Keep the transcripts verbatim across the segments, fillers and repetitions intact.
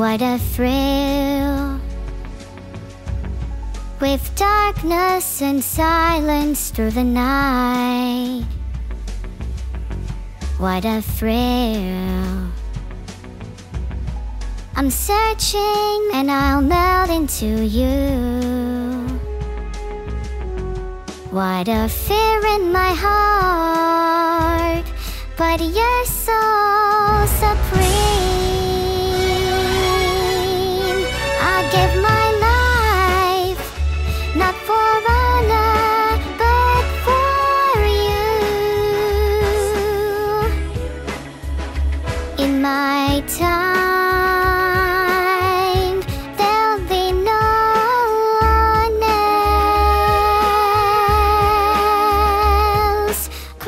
What a thrill, with darkness and silence through the night. What a thrill. I'm searching and I'll melt into you. What a fear in my heart, but you're so supreme. I'll give my life, not for honor, but for you. In my time, there'll be no one else.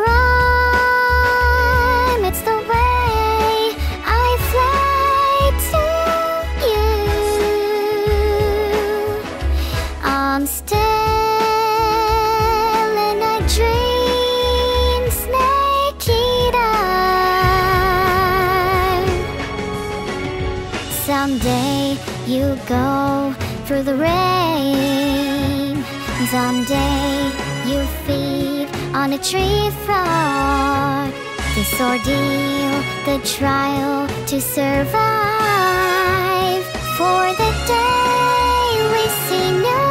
Crime, it's the way I fly to you. I'm still in a dream, snake eater. Someday you go through the rain. Someday you feed on a tree frog. This ordeal, the trial to survive. For the day we see new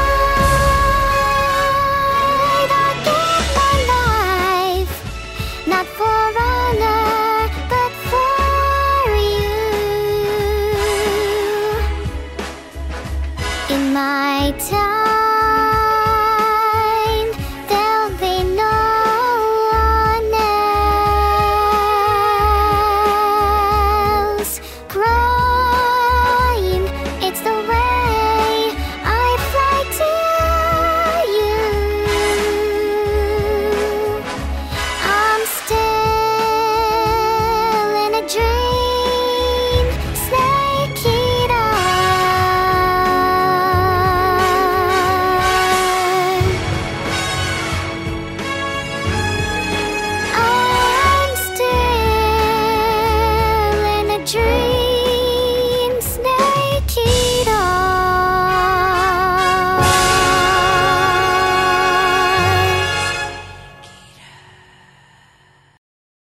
light. I'll give my life, not for honor, but for you. In my time,